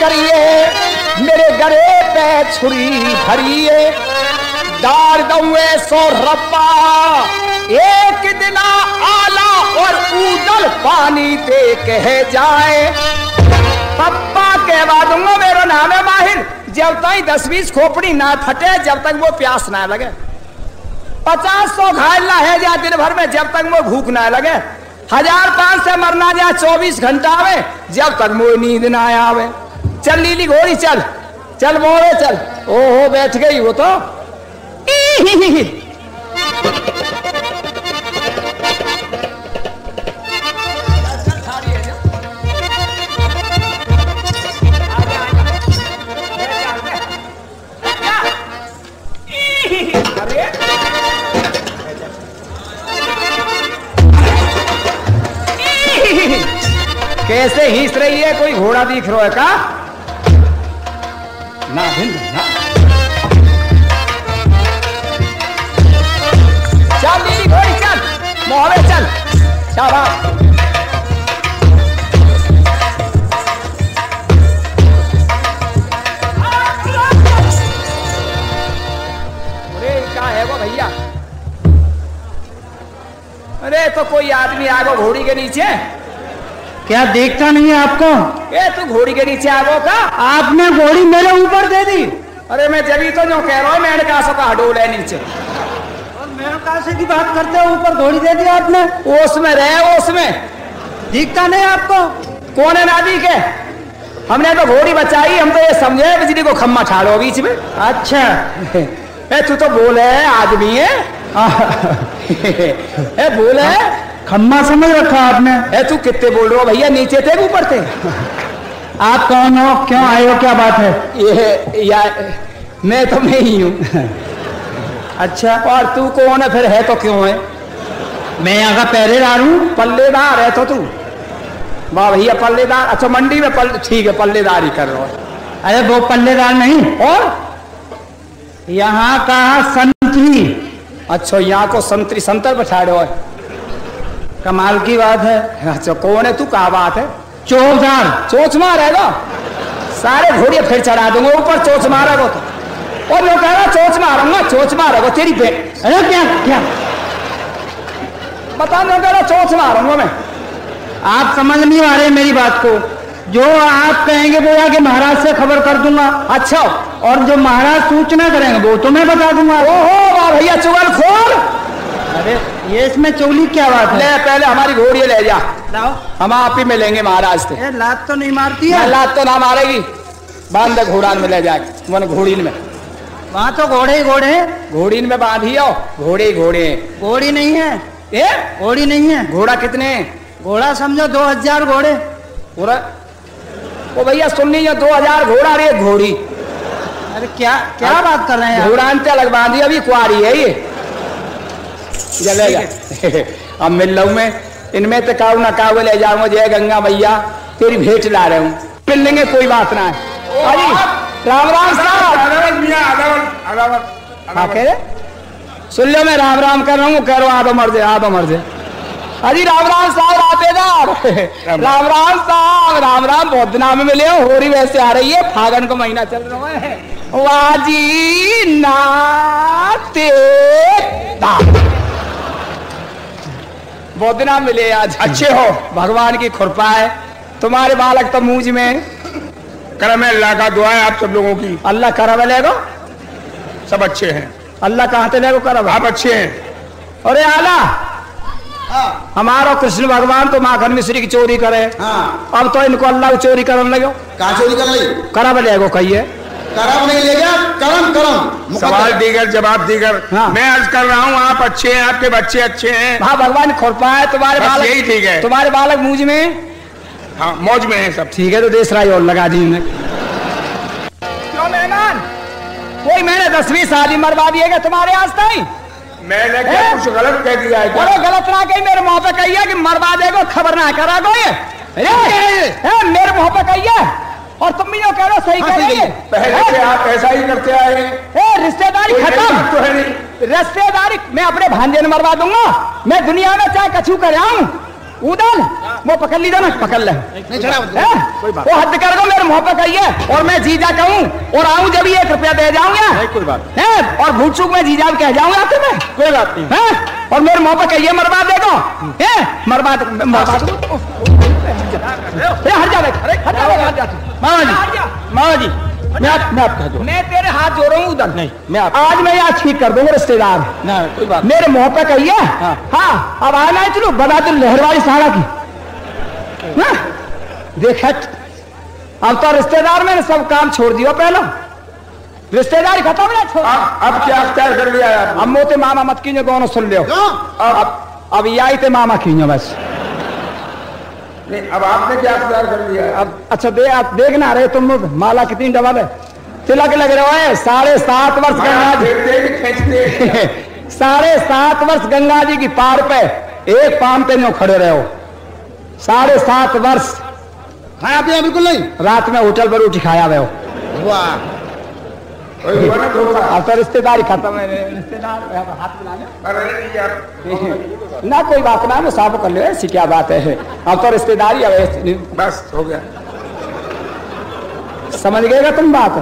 करिए, मेरे गले पे छुरी भरिए, दार दउए सो रब्बा, एक दिना आला और ऊदल पानी दे कह जाए। पप्पा कहवा दूंगा मेरा नाम है माहिर, जब तक 10-20 खोपड़ी ना फटे, जब तक वो प्यास ना लगे। 50-100 घायल ना है जा दिन भर में, जब तक वो भूख ना लगे। 1005 से मरना जा 24 घंटा आवे, जब तक वो नींद ना आवे। चल नीली घोड़ी चल, चल मोरे चल। ओहो बैठ गई वो तो। कैसे हीस रही है, कोई घोड़ा दिख रहा है का? ना भिंड ना। चल नीली घोड़ी चल, मोहरे चल, शाबाश। अरे क्या है वो भैया? अरे तो कोई आदमी आ गो घोड़ी के नीचे। क्या देखता नहीं है आपको? ए तू घोड़ी के नीचे आ गो का? आपने घोड़ी मेरे ऊपर दे दी। अरे मैं जब ही तो जो कह रहा हूँ, मैंने कहा सका हडोल है नीचे। और मेरे कासे की बात करते हो, ऊपर घोड़ी दे दी आपने। ओस में रहे, ओस में दिखता नहीं आपको? कौन है नादी के? हमने तो घोड़ी बचाई, हम तो ये समझे बिजली को खम्मा ठाड़ो बीच में। अच्छा ए तू तो बोले आदमी है। ए बोले खम्मा समझ रखा आपने। ए तू कितने बोल रहे हो भैया, नीचे थे ऊपर थे? आप कौन हो, क्यों आए हो, क्या बात है? ये मैं तो मैं ही हूँ। अच्छा, और तू कौन है फिर? है तो क्यों है? मैं यहाँ का पहरेदार हूँ। पल्लेदार है तो तू? वाह भैया पल्लेदार। अच्छा मंडी में ठीक है, पल्लेदार ही कर रहा है। अरे वो पल्लेदार नहीं, और यहाँ का संतरी। अच्छा यहाँ को संतरी संतर बैठा रहे हो, कमाल की बात है। अच्छा कौन है तू, क्या बात है? चौधार। चोच मारेगा सारे घोड़िया फिर चढ़ा दूंगा ऊपर, चोच मारेगा तो। और जो कह रहा चोच मारूंगा, चोच मारेगा तेरी पे। अरे क्या क्या बता, जो कह रहा चोच मारूंगा मैं। आप समझ नहीं आ रहे मेरी बात को। जो आप कहेंगे वो आगे महाराज से खबर कर दूंगा। अच्छा, और जो महाराज सूचना करेंगे वो तो मैं बता दूंगा। ओहो वाह भैया चुगलखोर। अरे ये इसमें चौली क्या बात है? ले पहले हमारी घोड़ी ले जा, लाओ, हम आप ही मिलेंगे महाराज से। लात तो नहीं मारती है? लात तो ना मारेगी, बांध दे घोड़ान में ले जाके, मन घोड़ी में। वहाँ तो घोड़े ही घोड़े हैं। घोड़ी में बांधी हो, घोड़े ही घोड़े हैं। घोड़ी नहीं है, ए घोड़ी नहीं है। घोड़ा कितने? घोड़ा समझो 2000 घोड़े। पूरा ओ भैया सुन लीजिए, 2000 घोड़ा और एक घोड़ी। अरे क्या क्या बात कर रहे हैं? घोड़ान ते अलग बांधी, अभी कुआरी है ये। चलेगा अब मिल लूँ मैं इनमें तो काऊ ना काऊ ले जाऊंगा। जय गंगा मैया तेरी भेंट ला रहे हूँ, मिल लेंगे कोई बात ना है। अरे राम राम साहब। सुन लो मैं राम राम कर रहा हूँ, कह रहा हूँ आप मर जाए, आप मर जाए। अरे राम राम साहब आपेदार। राम राम साहब, राम राम। बहुत दिन में मिले हो, होरी वैसे आ रही है, फागन का महीना चल रहा है। वाजी नाते बहुत दिन मिले आज। अच्छे हो? भगवान की कृपा है। तुम्हारे बालक तो मूंज में करम है, अल्लाह का दुआ है आप सब लोगों की। अल्लाह करम लेगो, सब अच्छे हैं। अल्लाह कहाँ से लेगो करम? आप अच्छे हैं। अरे आला हमारा कृष्ण भगवान तो माखन मिश्री की चोरी करे। हाँ। अब तो इनको अल्लाह की चोरी करने लगे। कहाँ चोरी कर ली? करम लेगो कहिए। करम नहीं ले गया, करम करम। सवाल दीगर जवाब दीगर। हाँ। मैं अर्ज कर रहा हूँ आप अच्छे हैं, आपके बच्चे अच्छे हैं। हाँ भगवान कृपा है। तुम्हारे बस बालक यही ठीक है। तुम्हारे बालक मूंज में हाँ मौज में है सब। ठीक है तो देश राय और लगा दी उन्हें। क्यों मेहमान, कोई मैंने 10वीं शादी मरवा दिएगा तुम्हारे आज तक? मैंने क्या कुछ गलत कह दिया है? बोलो गलत ना कही, मेरे मुंह पे कहिए कि मरवा देगो, खबर ना करा गो ये। मेरे मुंह पे कहिए, और तुम भी जो कह रहे हो सही कह रही है। पहले से आप ऐसा ही करते आए हैं। रिश्तेदारी खत्म तो है नहीं। रिश्तेदारी मैं अपने भांजे ने मरवा दूंगा। मैं दुनिया में चाहे कछु कर आऊं, उधर वो पकड़ लीजिए ना, पकड़ ले। नहीं छड़ा कोई बात वो हद कर दो, मेरे मुंह पे कहिए और मैं जीजा कहूँ और आऊँ जब 1 रुपया दे जाऊंगा। कोई बात है और भूल चूक में जीजा कह जाऊंगा आपसे मैं। कोई बात नहीं है और मेरे मुंह पे कहिए मरवा देगा। है मरवा मरवा हट जा, मामा जी मैं आप कह दो। मैं तेरे हाथ जोड़ रहा हूँ उधर। नहीं मैं आप आज मैं यहाँ ठीक कर दूंगा रिश्तेदार। ना कोई बात मेरे मुंह पे कहिए। हाँ। अब आना है चलो बना दो लहरवाली साड़ा की। देख अब तो रिश्तेदार मैंने सब काम छोड़ दिया, पहले रिश्तेदारी खत्म है। छोड़ अब क्या अख्तियार कर लिया है आपने? अब मोते मामा मत कीजिए, दोनों सुन लियो। अब ये आई थे मामा कीजिए बस। नहीं अब आपने क्या अख्तियार कर लिया है? अब अच्छा आप देखना रहे तुम लोग माला कितनी डबल है, तिलक लग रहे हो। 7.5 वर्ष गंगा जी खींचते 7.5 वर्ष गंगा जी की पार पे एक पाम पे नो खड़े रहे हो। 7.5 वर्ष खाया पिया बिल्कुल नहीं। रात में होटल पर उठी खाया हुए हो। वाह अब तो रिश्तेदारी खत्म है। रिश्तेदार हाथ मिला ना, कोई बात ना, साफ कर लो, ऐसी क्या बात है। अब तो रिश्तेदारी है बस हो गया। समझ गएगा तुम बात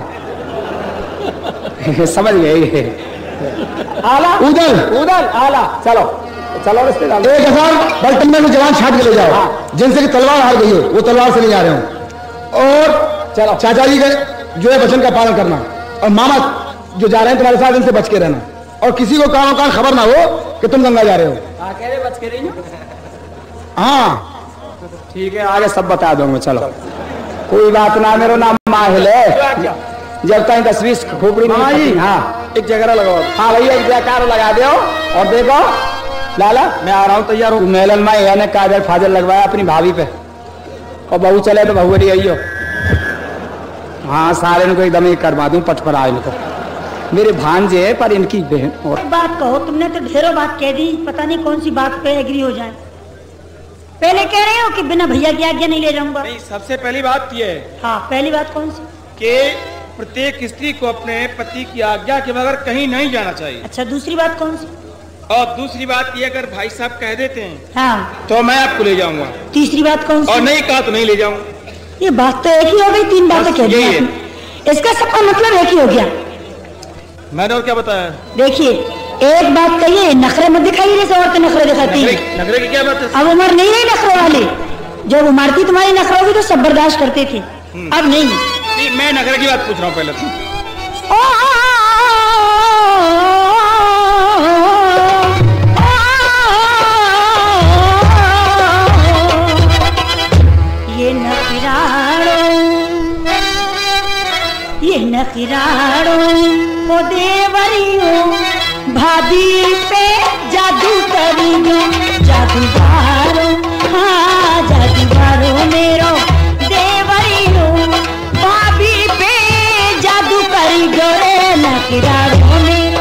समझ गए। आला उधर उधर आला चलो चलो रिश्तेदार 1000 बल्टन में जवान छाट के ले जाओ। जिनसे कि तलवार हार गई हो वो तलवार से नहीं जा रहे हो। और चलो चाचा जी के जो है वचन का पालन करना, और मामा जो जा रहे हैं तुम्हारे साथ इनसे बच के रहना, और किसी को कानों कान खबर ना हो कि तुम गंगा जा रहे हो। बच के रही हाँ ठीक है, आगे सब बता दूंगा। चलो कोई बात ना, मेरा नाम माहिल है। जब तक 10-20 खोपड़ी मामा जी हाँ एक जगह लगाओ। हाँ भैया एक जयकार लगा दो। और देखो लाला मैं आ रहा हूँ, तैयार हूँ। मेलन में यानी काजल फाजल लगवाया अपनी भाभी पे, और बहू चले तो बहू आई हो। हाँ सारे इनको एकदम ही करवा दूं, पट पर आए इनको। मेरे भांजे है पर इनकी बहन। और बात कहो, तुमने तो ढेरों बात कह दी, पता नहीं कौन सी बात पे एग्री हो जाए। पहले कह रहे हो कि बिना भैया की आज्ञा नहीं ले जाऊंगा। नहीं, सबसे पहली बात यह है हाँ पहली बात कौन सी? कि प्रत्येक स्त्री को अपने पति की आज्ञा के बगैर कहीं नहीं जाना चाहिए। अच्छा दूसरी बात कौन सी? और दूसरी बात यह, अगर भाई साहब कह देते हैं हाँ। तो मैं आपको ले जाऊंगा। तीसरी बात कौन सी? और नहीं कहा तो नहीं ले जाऊंगा। ये बात तो एक ही हो गई, 3 बातें कह दी यही है। आपने। इसका सबका मतलब एक ही हो गया। मैंने और क्या बताया? देखिए एक बात कहिए, नखरे मत दिखाइए जैसे औरतें नखरे दिखाती है। नखरे की क्या बात है? अब उम्र नहीं रही नखरे वाली, जब उमरती तुम्हारी नखरे होगी तो सब बर्दाश्त करते थे, अब नहीं। नहीं, मैं नखरे की बात पूछ रहा हूँ पहले तो। ये नखराड़ो ओ देवरियो, भाभी पे जादू करियो, जादूगारो हाँ जादूगारो मेरो देवरियो, भाभी पे जादू करियो रे नखराड़ो मेरो।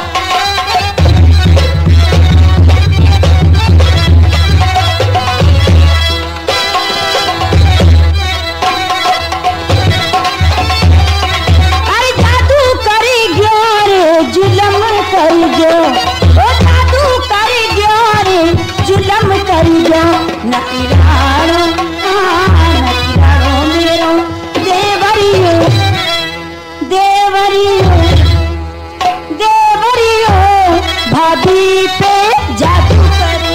नखराड़ो नखराड़ो मेरो देवरियो, देवरियो देवरियो, भाभी पे जादू करी।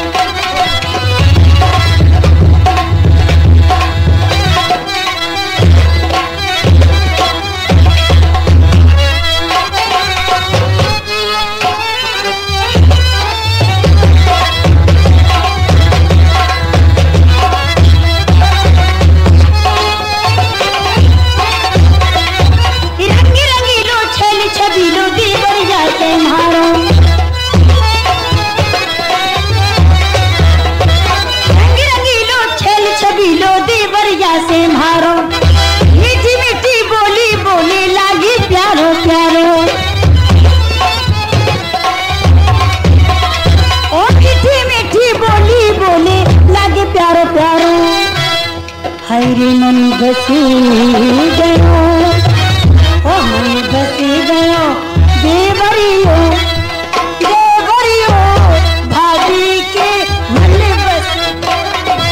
हरे मन बसी गयो, ओ मन बसी गयो देवरियो, देवरियो भाभी के मन बसी।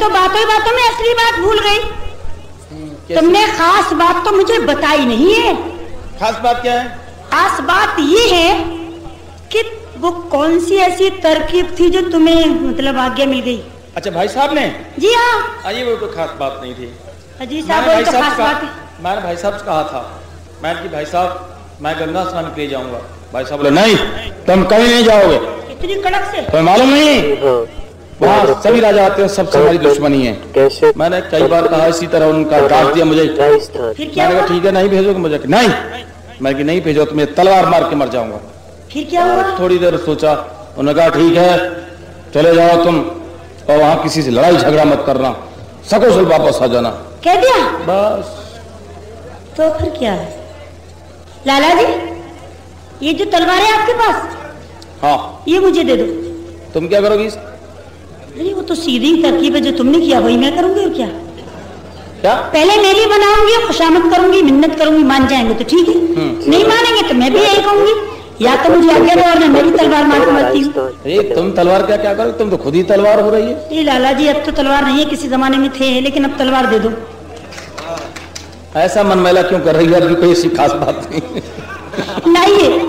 तो बातों बातों में असली बात भूल गई। तुमने खास बात तो मुझे बताई नहीं है। खास बात क्या है? खास बात ये है कि वो कौन सी ऐसी तरकीब थी जो तुम्हें मतलब आज्ञा मिल गई? अच्छा भाई साहब ने? जी हाँ। आइए, वो कोई खास बात नहीं थी। अजी साहब वो तो खास बात है। मैंने भाई साहब से कहा था, मैंने कि भाई साहब मैं गंगा स्नान के लिए जाऊंगा। भाई साहब बोले नहीं, तुम कहीं नहीं जाओगे। इतनी कड़क से? तुम्हें मालूम नहीं वहाँ सभी राजा आते हैं, सबसे हमारी दुश्मनी है। कैसे? मैंने कई बार कहा इसी तरह, उनका डांट दिया मुझे। फिर क्या मैंने हुआ? कहा ठीक है नहीं भेजोगे मुझे? नहीं, मैं कि नहीं भेजो तो मैं तलवार मार के मर जाऊंगा। फिर क्या हुआ? थोड़ी देर सोचा, उन्होंने कहा ठीक है चले जाओ तुम, और वहां किसी से लड़ाई झगड़ा मत करना, सकुशल वापस आ जाना। कह दिया? बस। तो फिर क्या है? लाला जी, ये जो तलवार है आपके पास, हाँ ये मुझे दे दो। तुम क्या करोगी? अरे वो तो सीधी तरकीब है, जो तुमने किया वही मैं करूंगी। और क्या? क्या? पहले मेली बनाऊंगी, खुशामद करूंगी, मिन्नत करूंगी, मान जाएंगे तो ठीक है, नहीं मानेंगे तो मैं भी यही कहूंगी, या तो मुझे आज्ञा दो और मैं भी तलवार मार के मरती हूँ। अरे तुम तलवार क्या क्या करोगे? तुम तो खुद ही तलवार हो रही है। ये लाला जी, अब तो तलवार नहीं है, किसी जमाने में थे, लेकिन अब तलवार दे दो। ऐसा मन मैला क्यों कर रही है? अभी कोई ऐसी खास बात नहीं। लाइए।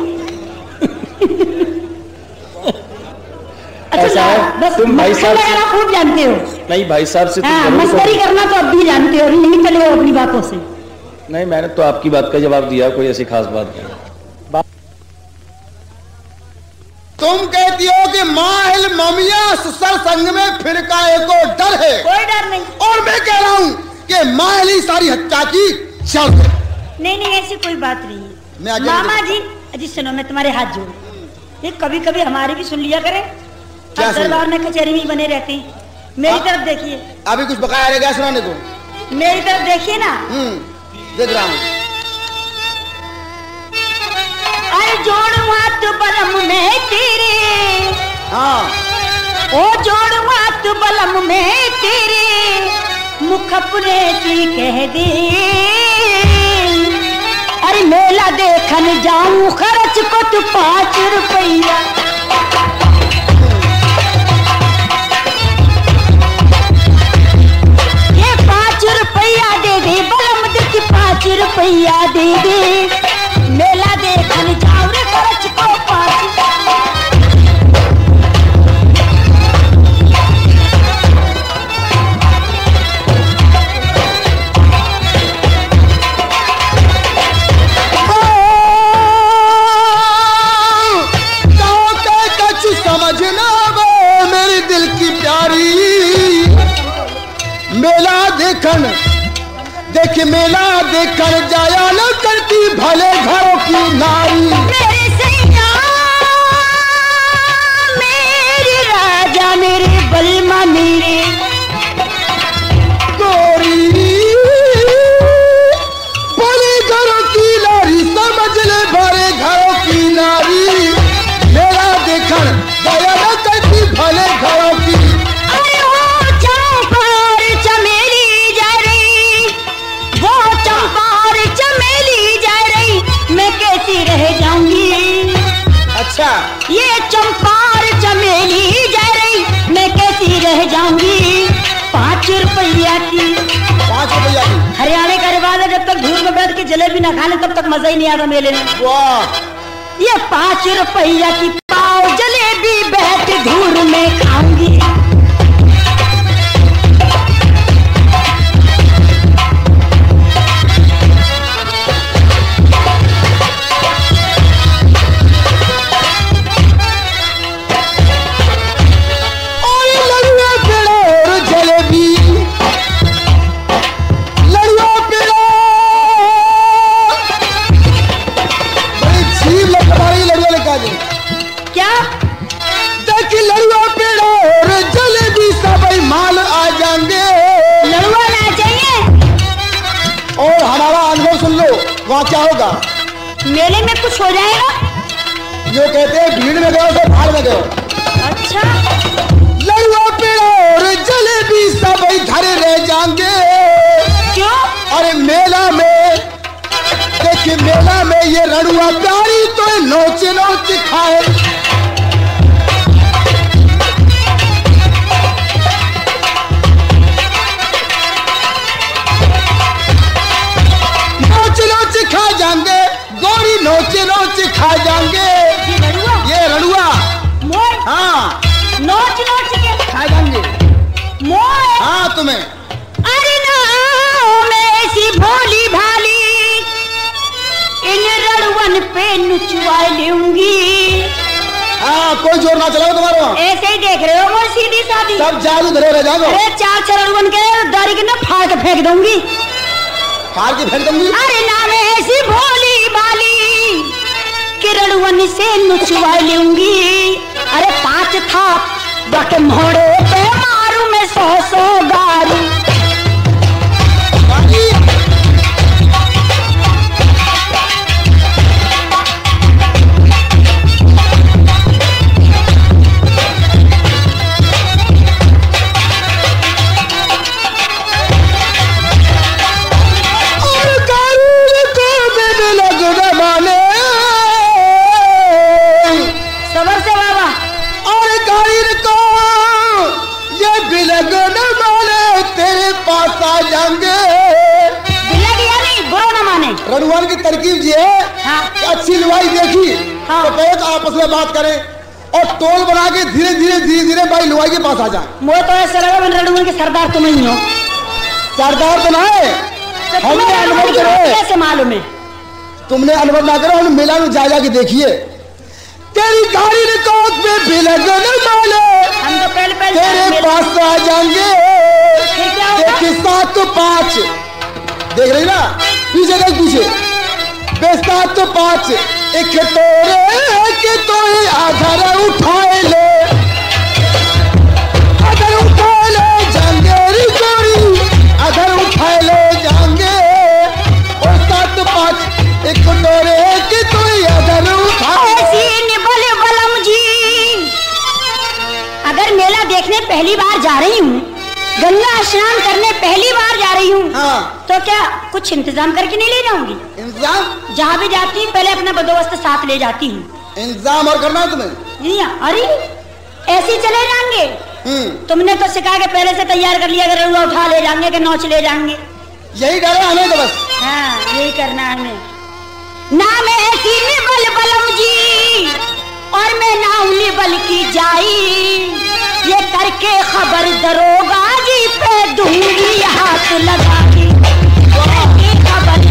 ऐसा है, बस तुम भाई साहब से खूब जानते हो। नहीं, भाई साहब से तुम हाँ, जरूर मस्करी करना तो अब भी जानते हो, नहीं निकले हो अपनी बातों से। नहीं, मैंने तो आपकी बात का जवाब दिया, कोई ऐसी खास बात नहीं। तुम कहती हो कि माहिल ममिया ससुर संग में फिर का एको डर है, कोई डर नहीं। और मैं कह रहा हूँ कि माहिल ही सारी हत्या की चल। नहीं नहीं, ऐसी कोई बात नहीं मैं है। आगे मामा जी, अजी सुनो, मैं तुम्हारे हाथ जोड़, ये कभी कभी हमारी भी सुन लिया करे। क्या अब सुन? दरबार में कचहरी में बने रहते हैं। मेरी तरफ देखिए, अभी कुछ बकाया रह गया सुनाने को? मेरी तरफ देखिए ना। देख रहा हूँ। अरे जोड़ हाथ बलम में तेरे, हाँ, ओ जोड़ हाथ बलम में तेरे, मुख अपने की कह दे। अरे मेला देखन जाऊं, खर्च को तू 5 रुपया। ये 5 रुपया दे दे, बलम देखी 5 रुपया दे दे। मेला देखन जाऊं रे, खर्च को 5। समझना वो मेरे दिल की प्यारी, मेला देखन देख, मेला देखन जाया न करती भले घरों की नारी। मेरे सैया, मेरे राजा, मेरे बलमा, मेरे गोरी भले घरों की नारी, समझ ले भले घरों की नारी, मेला देखन जाया न करती भले घरों की। अरे वो चंपार चमेली जा रही, वो चंपार चमेली जा रही, मैं कैसी रह जाऊंगी। अच्छा, ये चंपार चमेली जा रही, मैं कैसी रह जाऊंगी। 5 रुपया की, 5 रुपया की। हरियाणा का रिवाज है, जब तक धूप में बैठ के जलेबी ना खा ले तब तक मजा ही नहीं आता मेले में। वाह, ये 5 रुपया की पाव जलेबी बैठ धूर में खाऊंगी। और लड़ुआ पेड़ो और जलेबी, लड़ुआ पेड़ो बड़ी छीब लग हमारी लड़ुआ लेकर दे। क्या? देख लड़ुआ पेड़ो और जलेबी सब माल आ जाएंगे, लड़ुआ ना चाहिए? और हमारा अनुभव सुन लो, वहाँ क्या होगा? मेले में कुछ हो जाएगा? जो कहते हैं भीड़ में गए तो भाड़ में गए। अच्छा, लड़ुआ पेड़ो और जलेबी सब घर रह जाएंगे। क्यों? अरे मेला में देखिए, मेला में ये रणुआ प्यारी तो नोच नोच खाए। नोच नोच के खा जाएंगे। मोए हाँ तुम्हें अरे ना मैं ऐसी भोली भाली इन रड़वन पे नुचवा लूंगी। हाँ कोई जोर ना चलाओ तुम्हारे वहाँ। ऐसे ही देख रहे हो मोर सीधी सादी। सब जादू धरे रह जाओ। अरे चार रड़वन के दारी के ना फाड़ के फेंक दूंगी। फाड़ के फेंक दूंगी। अरे ना मैं ऐसी भोली भाली कि रड़वन से नुचवा लूंगी। अरे 5 था बट मोड़े पे मारू मैं 100 गारू। रड़ुआन की तरकीब ये है। हाँ। अच्छी लुआई देखी। हाँ। तो कहे तो आपस में बात करें और टोल बना के धीरे धीरे भाई लुआई के पास आ जाए। मुझे तो ऐसा लगा मैं रड़ुवन के सरदार तुम ही हो। सरदार तो ना है, तो हमने तुम्हें अनुभव रड़ुवन की करे। कैसे मालूम है? तुमने अनुभव ना करो, हम मेला में जा के देखिए। तेरी गाड़ी ने कोट पे भी लगन माले हम तो पहले तेरे पास आ जाएंगे। फिर क्या होगा? देखिए 7 तो 5 देख रही ना, पीछे देख पीछे। 7 तो 5 एक तोरे के तो ही आधार उठाए ले, आधार उठाए ले जंगेरी गोरी, आधार उठाए ले जाएंगे। और 7 तो 5 एक तोरे के तो ही आधार उठाए। ऐसी निबल बलम जी, अगर मेला देखने पहली बार जा रही हूँ, गंगा स्नान करने पहली बार जा रही हूँ, हाँ। तो क्या कुछ इंतजाम करके नहीं ले जाऊंगी? इंतजाम जहाँ भी जाती हूँ पहले अपना बंदोबस्त साथ ले जाती हूँ। इंतजाम और करना है तुम्हें। जी हाँ। अरे ऐसे ही चले जाएंगे? तुमने तो सिखा के पहले से तैयार कर लिया, अगर रुआ उठा ले जाएंगे कि नौच ले जाएंगे। यही डर है हमें तो बस। हाँ यही करना है हमें। नाम है ऐसी निबल बलम जी और मैं नाम निबल की जाई, ये करके खबर दरोगा जी पे दूंगी हाथ लगा के। खबर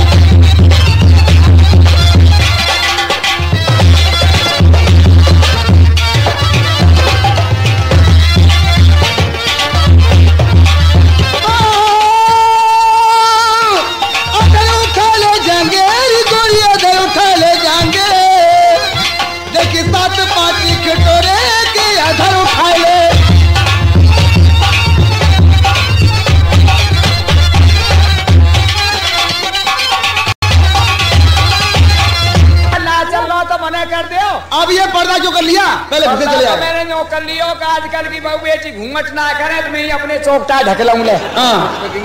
उठा ले जाएंगे गोरी, अगर उठा ले जाएंगे। देखिए 7 5 खटोरे के अधर उठा ले। चल रहा तो मना कर दो। अब ये पर्दा क्यों कर लिया? पहले फिर चले तो आए। मैंने नो कर लियो कि आजकल की बहू बेटी घूंघट ना करे तो मैं ही अपने चौकटा ढक लूं ले। हाँ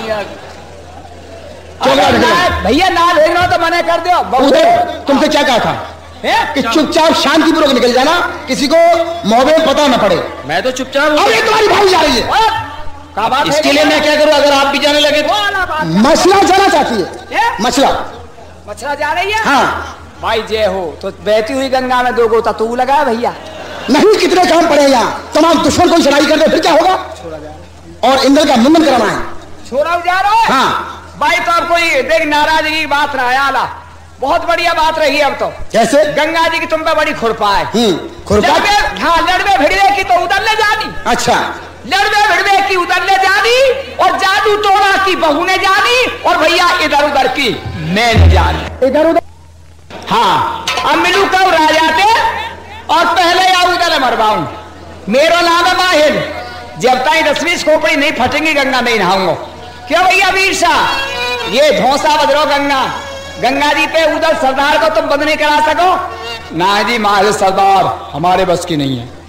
भैया ना देखना तो मना कर दो। उधर तुमसे क्या कहा था कि चुपचाप शांतिपूर्वक निकल जाना, किसी को मोबाइल पता न पड़े। मैं तो चुपचाप हूँ। अब ये तुम्हारी भाई जा रही है। का बात है? इसके लिए मैं क्या करूँ अगर आप भी जाने लगे तो? वाला बात। मछला जाना चाहती है। ए? मछला मछला जा रही है? हाँ भाई जय हो तो बहती हुई गंगा में 2 गोता तू लगा भैया। नहीं, कितने काम पड़े यहाँ। तमाम दुश्मन को चढ़ाई कर दे फिर क्या होगा? और इंद्र का मुंडन कराना है। छोड़ा जा रहा है? हाँ भाई तो अब कोई देख नाराजगी की बात ना आया, बहुत बढ़िया बात रही अब तो। कैसे? गंगा जी की तुम पे बड़ी खुरपा है। खुरपा? हाँ लड़वे भिड़वे की तो उधर ले जानी। अच्छा लड़वे भिड़वे की उधर ले जानी और जादू टोना की बहू ने जानी और भैया इधर उधर की मैं न जानी। इधर उधर। हाँ अब मिलू कब राजा थे और पहले या उधर मरवाऊं। मेरा नाम है माहिर, जब तक 10वीं खोपड़ी नहीं फटेंगी गंगा में नहाऊंगा। क्यों भैया वीर शाह, ये धौसा बदलो गंगा जी पे उधर सरदार को तुम बंद नहीं करा सको ना जी। माहिर सरदार हमारे बस की नहीं है।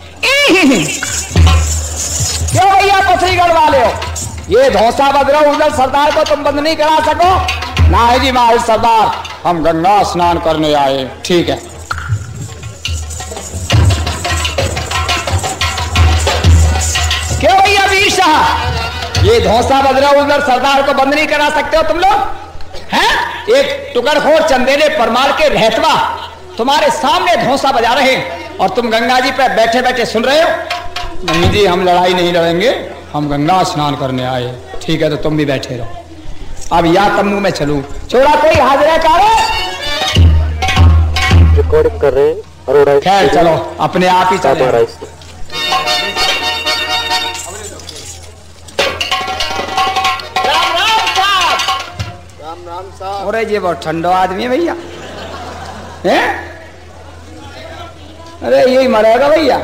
क्यों भैया पथरीगढ़ वाले हो, ये धौसा बदलो उधर सरदार को तुम बंद नहीं करा सको ना जी। माहिर सरदार हम गंगा स्नान करने आए। ठीक है क्यों भैया वीर शाह, ये धौसा बदला उधर सरदार को बंद नहीं करा सकते हो तुम लोग हैं? एक टुकड़खोर चंदेले परमार के रहतवा तुम्हारे सामने धौसा बजा रहे हैं और तुम गंगा जी पे बैठे बैठे सुन रहे हो। नहीं जी, हम लड़ाई नहीं लड़ेंगे, हम गंगा स्नान करने आए। ठीक है, तो तुम भी बैठे रहो। अब या तम्बू में चलूं। छोड़ा कोई हाजिर है कारे? रिकॉर्डिंग कर रहे हैं अरोड़ा। खैर चलो, अपने आप ही चले। अरे ये बहुत ठंडा आदमी है भैया, हैं? अरे यही मरेगा भैया,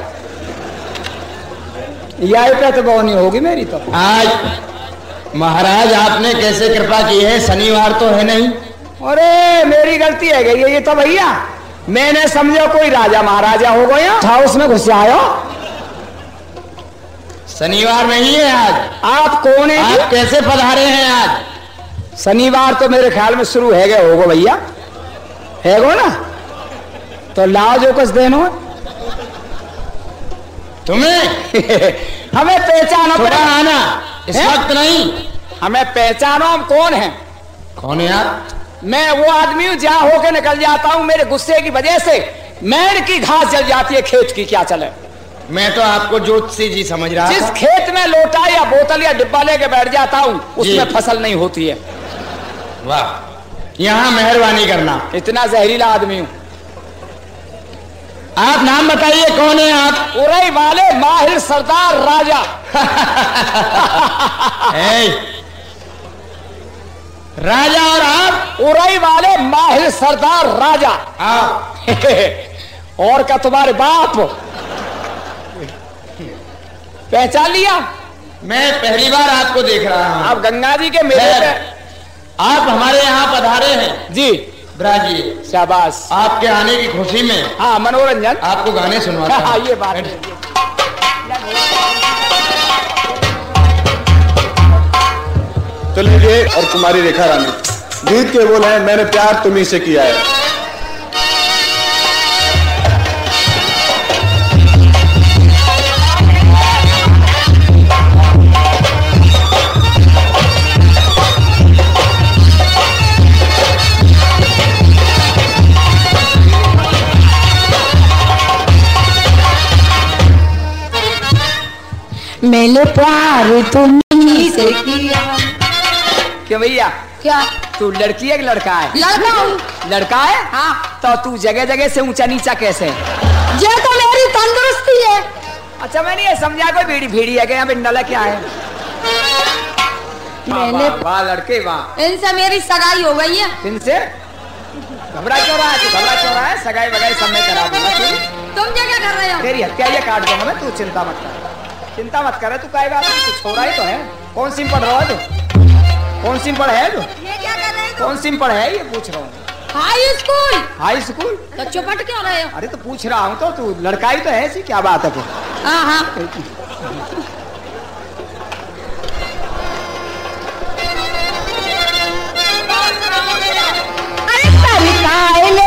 यही पे तो बहुत नहीं होगी मेरी तो। आज महाराज आपने कैसे कृपा की है, शनिवार तो है नहीं। अरे मेरी गलती है गई ये तो भैया, मैंने समझो कोई राजा महाराजा हो गया हाउस में घुस आयो। शनिवार नहीं है आज। आप कौन है? आप कैसे पधारे हैं आज? शनिवार तो मेरे ख्याल में शुरू है गए होगो भैया, है गो ना? तो लाओ जो कुछ देनो तुम्हें हमें पहचानो थोड़ा आना इस वक्त नहीं। हमें पहचानो, हम कौन हैं? कौन है आप? मैं वो आदमी हूँ जहाँ होके निकल जाता हूँ, मेरे गुस्से की वजह से मेड़ की घास जल जाती है खेत की, क्या चले? मैं तो आपको ज्योतिषी जी समझ रहा जिस था। खेत में लोटा या बोतल या डिब्बा लेके बैठ जाता हूँ उसमें फसल नहीं होती है। वाह, यहाँ मेहरबानी करना। इतना जहरीला आदमी हूँ। आप नाम बताइए, कौन है आप? उरई वाले माहिर सरदार राजा। राजा और आप? उरई वाले माहिर सरदार राजा। आप और क्या तुम्हारे बाप? पहचान लिया? मैं पहली बार आपको देख रहा हूँ। आप गंगा जी के मेले पे आप हमारे यहाँ पधारे हैं जी। ब्राजी, शाबाश। आपके आने की खुशी में हाँ, मनोरंजन। आपको गाने सुनवाता हूं। हाँ, ये बात है। तो लीजिए, और कुमारी रेखा रानी, गीत के बोल हैं मैंने प्यार तुम्ही से किया है। मैंने प्यार तुम्ही से किया। क्यों भैया? क्या? तू लड़की है कि लड़का है? लड़का हूँ। लड़का है? हाँ। तो तू जगह जगह से ऊंचा नीचा कैसे? ये तो मेरी तंदुरुस्ती है। अच्छा, मैंने ये समझा कोई भीड़ी भीड़ी है क्या? बिंडला क्या है? मैंने वाह लड़के वाह। इनसे मेरी सगाई हो गई है। इनसे? घबरा क्यों रहा है तू? घबरा क्यों रहा है? सगाई वगाई सब मैं करा दूंगा। तुम क्या कर रहे हो? तेरी हत्या ये काट दूंगा मैं, तू चिंता मत कर। चिंता मत करे, तू काय बात? तू छोरा ही तो है। कौन सी पढ़ रहा है तू? कौन सी पढ़ है तू? ये क्या कर रहे हो? कौन सी पढ़ है ये पूछ रहा हूँ। High school. High school? तो चुपट क्यों रहे हो? अरे तो पूछ रहा हूँ, तो तू लड़का ही तो है सी, क्या बात है तू? हाँ हाँ। अरे सरकाले,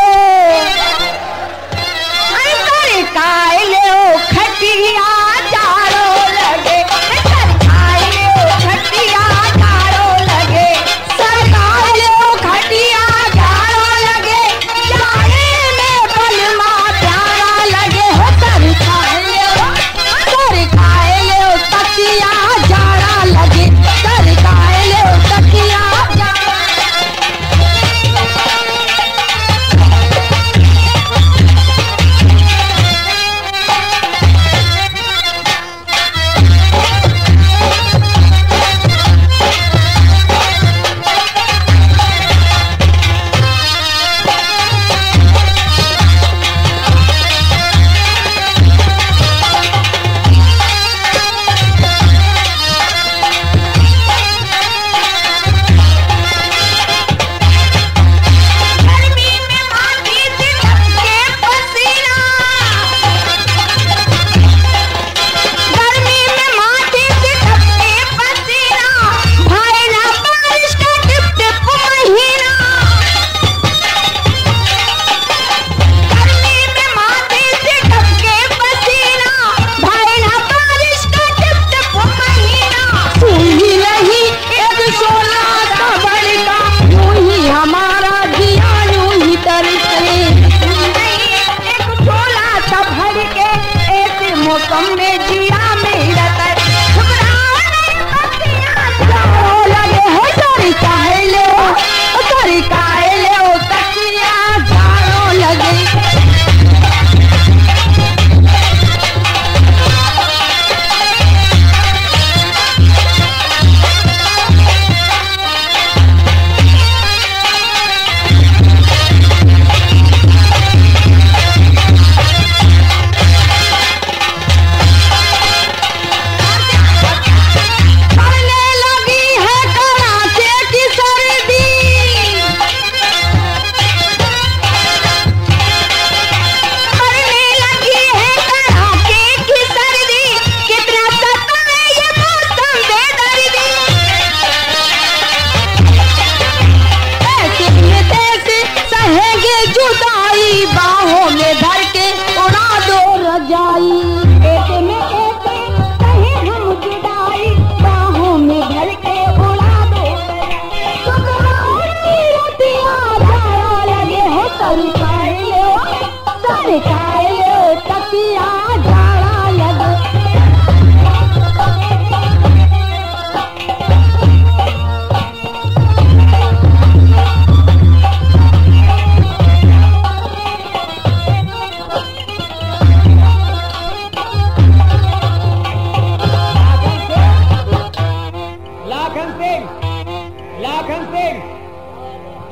अरे सरकाले ओ खटिया जाड़ो लगे, सरकाले ओ खटिया जाड़ो लगे, सरकाले ओ खटिया जाड़ो लगे, जाड़े में बलमा प्यारा लगे हो। सरकाले ओ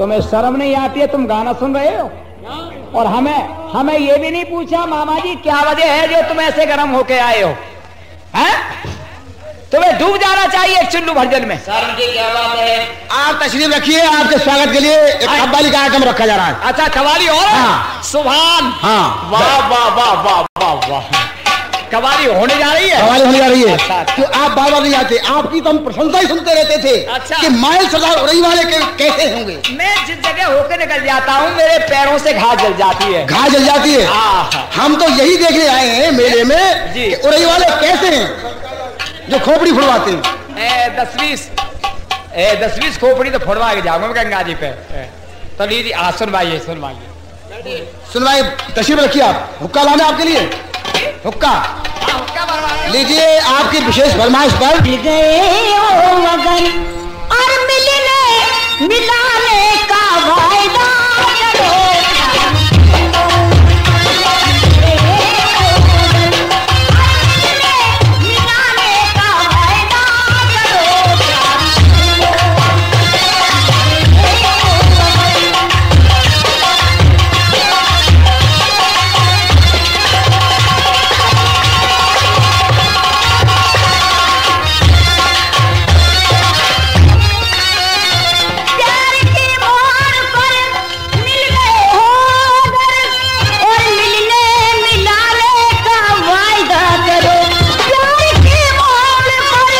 तुम्हें शर्म नहीं आती है? तुम गाना सुन रहे हो और हमें ये भी नहीं पूछा मामा जी क्या वजह है जो तुम ऐसे गर्म होके आए हो? हैं? तुम्हें डूब जाना चाहिए एक चुल्लू भर जल में। शर्म की क्या बात है? आप तशरीफ रखिए, आपके स्वागत के लिए एक कव्वाली का आइटम रखा जा रहा है। अच्छा कवाली और हाँ। सुभान, हाँ वाह वाह वाह वाह वाह वाह, कवाली होने जा रही है। कव्वाली होने जा रही है। अच्छा, अच्छा। तो आप बार बार नहीं आते, आपकी तो हम प्रशंसा ही सुनते रहते थे। अच्छा। कि माइल सरदार उड़ई वाले कैसे होंगे। मैं जिस जगह होकर निकल जाता हूँ मेरे पैरों से घास जल जाती है। घास जल जाती है। आहा। हम तो यही देखने आए हैं मेले में जी। कि उड़ई वाले कैसे हैं जो खोपड़ी फुड़वाते हैं। 10-20 खोपड़ी तो फोड़वा के जाऊंगा मैं गंगा जी पे। तो लीजिए सुनवाइए सुनवाइए। सुनवाई, तशरीफ रखिए आप। हुक्का लाने आपके लिए, हुक्का लीजिए आपकी विशेष फरमाइश पर। मिल गए हो मगर और मिलने मिलाने का वायदा करो। मिलाने का वायदा प्यार की मोहर पर मिल गए हो अगर और मिलने मिलाने का वायदा करो। प्यार की मोहर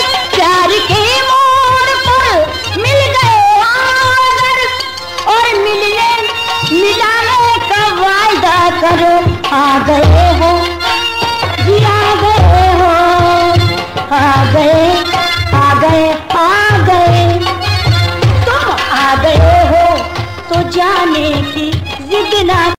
पर मिल गए हो अगर और मिलने मिलाने का वायदा करो। आ गए हो जी, आ गए हो, आ गए आ गए आ गए, तुम आ गए हो तो जाने की जिद ना